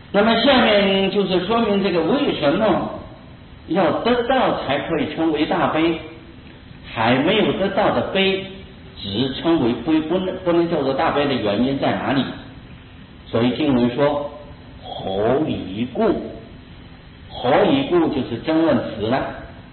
那么下面就是说明这个为什么要得到才可以称为大悲，还没有得到的悲只称为悲，不能叫做大悲的原因在哪里？所以经文说何以故？何以故就是争论词了。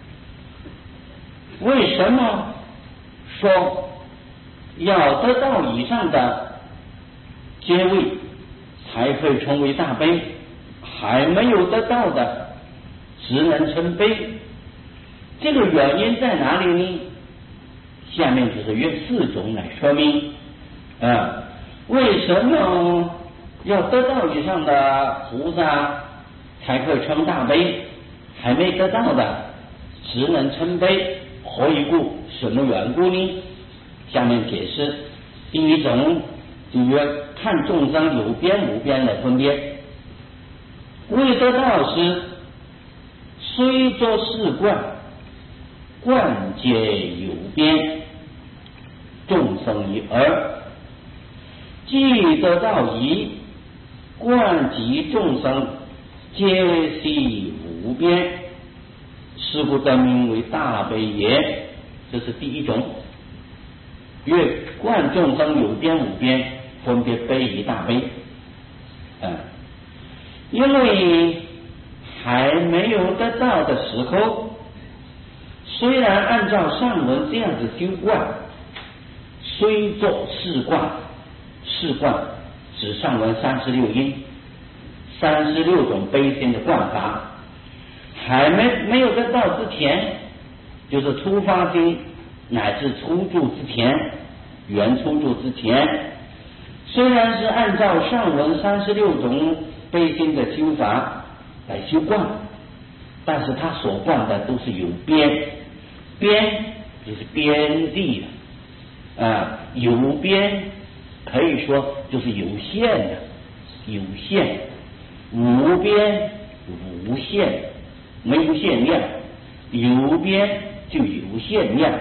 为什么说要得到以上的阶位才可以称为大悲，还没有得到的只能称悲？这个原因在哪里呢？下面就是约4种来说明。为什么要得到以上的菩萨才可以称大悲，还没得到的只能称悲？何以故？什么缘故呢？下面解释。第一种就约看众生有边无边的分别。未得道时，虽作是观，观皆有边，众生一而；既得道矣，观及众生皆悉无边，是故得名为大悲也。这是第一种，越观众生有边无边，分别悲与大悲。因为还没有得到的时候，虽然按照上文这样子修观，虽作是观，是观指上文36因，36种悲心的观法，还没有得到之前，就是初发心乃至初住之前，原初住之前，虽然是按照上文36种悲心的修法来修观，但是他所观的都是有边，边就是边地的有边可以说就是有限的，有限；无边无限，没有限量；有边就有限量。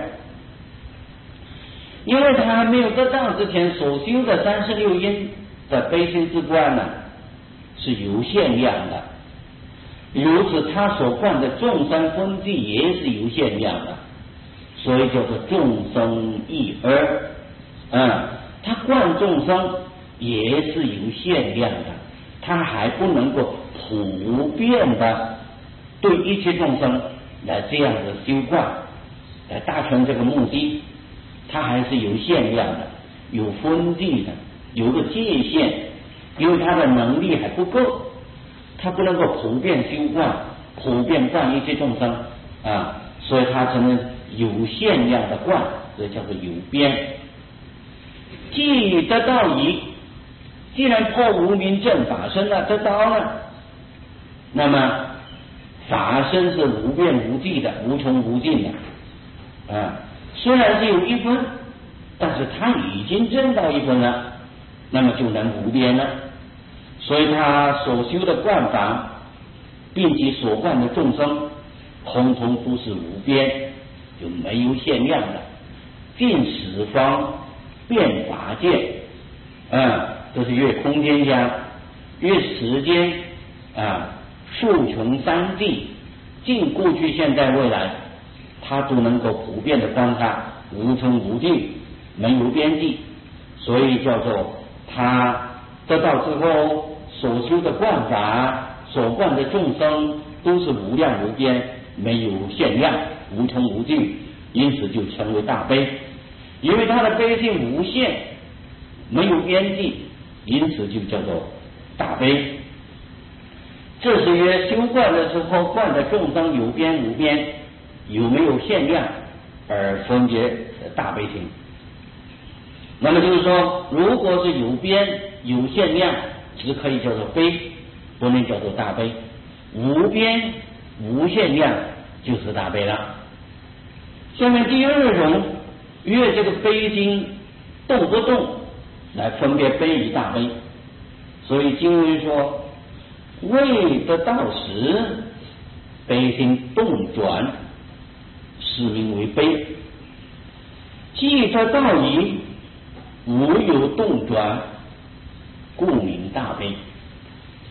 因为他还没有得到之前所修的36因的悲心之观呢，是有限量的，如此他所观的众生分际也是有限量的，所以叫做众生一而。他观众生也是有限量的，他还不能够普遍的对一切众生来这样的修观，来达成这个目的，他还是有限量的，有分际的，有个界限，因为他的能力还不够，他不能够普遍修观，普遍观一切众生所以他只能有限量的观，所以叫做有边。既得道矣，既然破无明正法身了，得道了，那么法身是无边无际的，无穷无尽的虽然是有一分，但是他已经证到一分了，那么就能无边了。所以他所修的观法，并其所观的众生，通通都是无边，就没有限量的。尽十方遍法界都是越空间家，越时间数穷三际，尽过去现在未来，他都能够普遍的观察，无穷无尽，没有边际。所以叫做他得到之后所修的观法，所观的众生都是无量无边，没有限量，无穷无尽，因此就称为大悲。因为他的悲性无限，没有边际，因此就叫做大悲。这是约修观的时候，观的众生有边无边，有没有限量，而分别大悲心。那么就是说，如果是有边有限量，只可以叫做悲，不能叫做大悲；无边无限量就是大悲了。下面第二种，约这个悲心动不动来分别悲与大悲。所以经文说，未得道时，悲心动转，是名为悲；既得道矣，无有动转，故名大悲。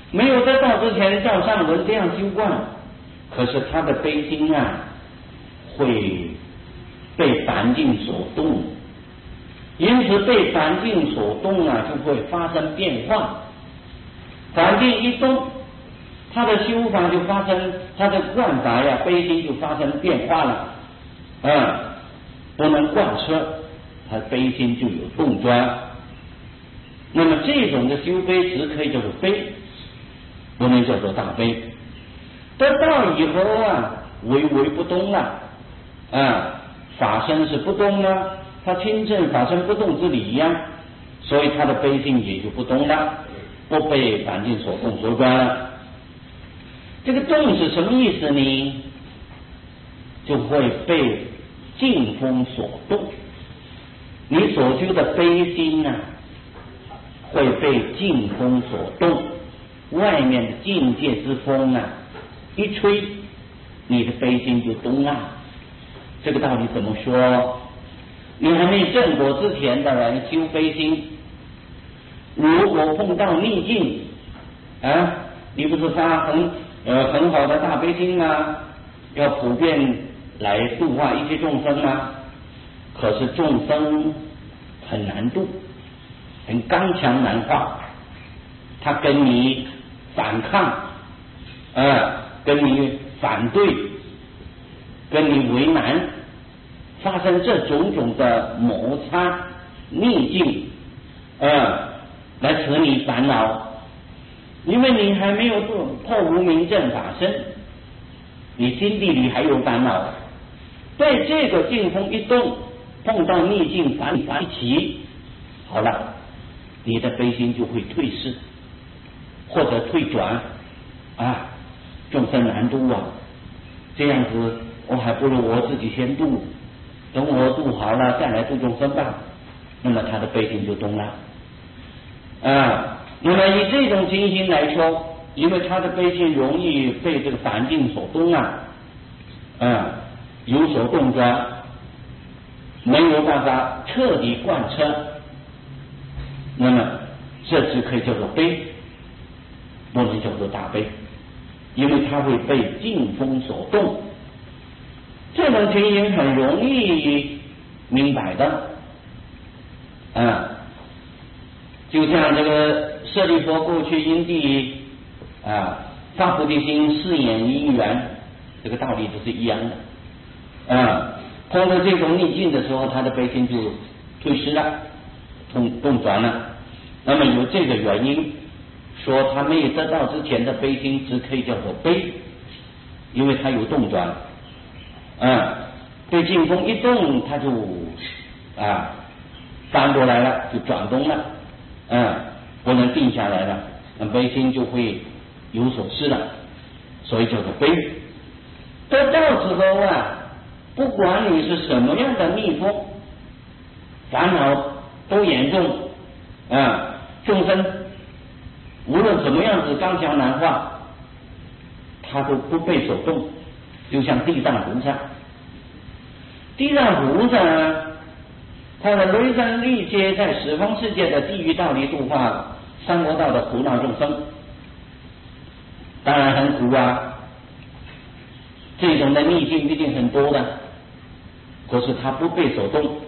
没有得道之前照上文这样修观，可是他的悲心啊会被环境所动，因此被环境所动啊，就会发生变化。环境一动，他的修法就发生，他的观法呀，悲心就发生变化了。不能贯彻，他悲心就有动转。那么这种的修悲只可以叫做悲，不能叫做大悲。得道以后啊，唯不动了。法身是不动了，他亲证法身不动之理呀，所以他的悲心也就不动了，不被环境所动所转了。这个动是什么意思呢？就会被境风所动，你所修的悲心啊，会被境风所动，外面的境界之风啊一吹，你的悲心就动了。这个道理怎么说？你还没证果之前的人修悲心，如果碰到逆境你不是发很好的大悲心吗？要普遍来度化一切众生吗？可是众生很难度，很刚强难化，他跟你反抗，跟你反对，跟你为难，发生这种种的摩擦逆境，来使你烦恼。因为你还没有破无明正法身，你心地里还有烦恼。对这个境风一动，碰到逆境烦一起，好了，你的悲心就会退失或者退转众生难度啊，这样子我还不如我自己先度，等我度好了再来度众生吧。那么他的悲心就动了那么以这种情形来说，因为他的悲心容易被这个环境所动有所动转，没有办法彻底贯彻，那么这只可以叫做悲，不能叫做大悲，因为它会被境风所动。这种情形很容易明白的就像这个舍利弗过去因地发菩提心誓言因缘，这个道理都是一样的碰到这种逆境的时候，他的悲心就退失了，动转了。那么有这个原因，说他没有得到之前的悲心只可以叫做悲，因为他有动转对境风一动，他就翻过来了，就转动了不能定下来了，那悲心就会有所失了，所以叫做悲。得到之后不管你是什么样的逆风，烦恼都严重众生无论什么样子刚强难化，他都不被所动。就像地藏菩萨，他的雷声力竭在十方世界的地狱道里度化三魔道的苦恼众生，当然很苦这种的逆境一定很多的，可是他不被所动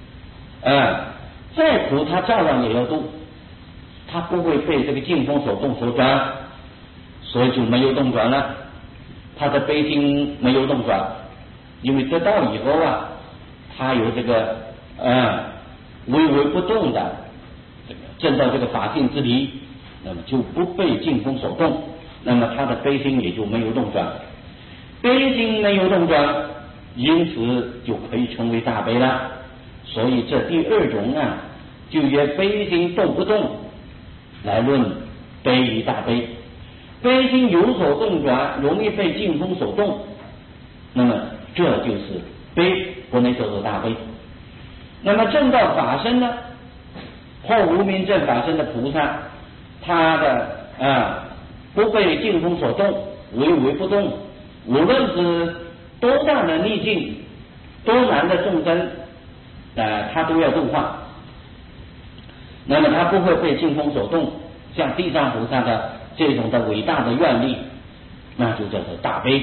再苦他照样也要度，他不会被这个境风所动所转，所以就没有动转了，他的悲心没有动转，因为得到以后他有这个唯不动的证到这个法性之理，那么就不被境风所动，那么他的悲心也就没有动转，悲心没有动转，因此就可以成为大悲了。所以这第二种就约悲心动不动来论悲与大悲。悲心有所动转，容易被境风所动，那么这就是悲，不能叫做大悲。那么证到法身呢，或无明正法身的菩萨，他的不被境风所动，唯不动，无论是多大的逆境，多难的众生他都要度化，那么他不会被境风所动，像地藏菩萨的这种的伟大的愿力，那就叫做大悲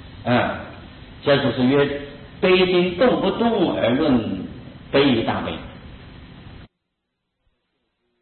这就是曰悲心动不动而论悲于大悲。